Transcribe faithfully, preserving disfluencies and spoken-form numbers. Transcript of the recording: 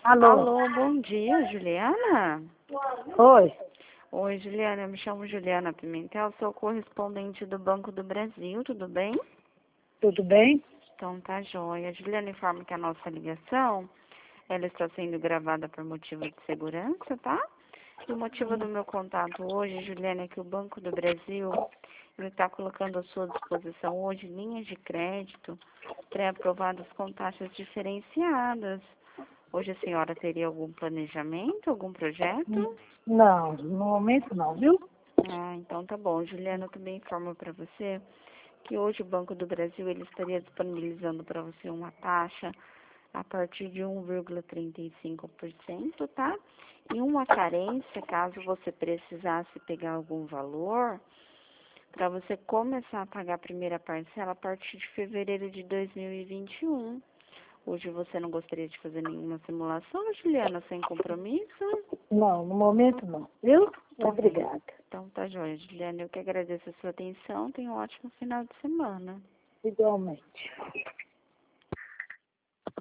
Alô? Alô, bom dia, Juliana? Oi? Oi, Juliana, eu me chamo Juliana Pimentel, sou correspondente do Banco do Brasil, tudo bem? Tudo bem? Então tá joia. Juliana, informa que a nossa ligação, ela está sendo gravada por motivo de segurança, tá? E o motivo do meu contato hoje, Juliana, é que o Banco do Brasil, ele está colocando à sua disposição hoje linhas de crédito pré-aprovadas com taxas diferenciadas. Hoje a senhora teria algum planejamento, algum projeto? Não, no momento não, viu? Ah, então tá bom. Juliana, eu também informo para você que hoje o Banco do Brasil ele estaria disponibilizando para você uma taxa a partir de um vírgula trinta e cinco por cento, tá? E uma carência, caso você precisasse pegar algum valor, para você começar a pagar a primeira parcela a partir de fevereiro de dois mil e vinte e um. Hoje você não gostaria de fazer nenhuma simulação, Juliana, sem compromisso? Não, no momento não, viu? Tá bem. Obrigada. Então tá joia, Juliana. Eu que agradeço a sua atenção. Tenha um ótimo final de semana. Igualmente.